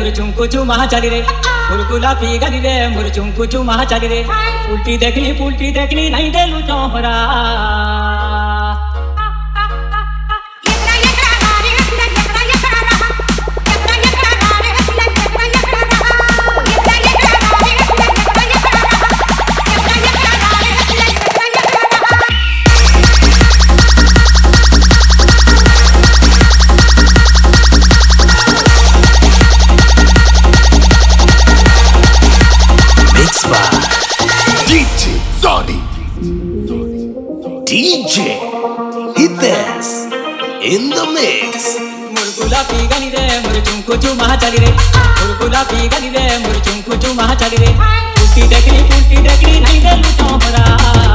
मुरचुमको चुमा चाली रे फुलकुला पी गली रे मुरचुमको चुमा चाली रे उल्टी देखली नहीं देलू Chouhara DJ Hitesh in the mix. मुरकुला पी गली रे मुरचुमको चुमा चाली रे मुरकुला पी गली रे मुरचुमको चुमा चाली रे उल्टी देखली नहीं देलू चौहरा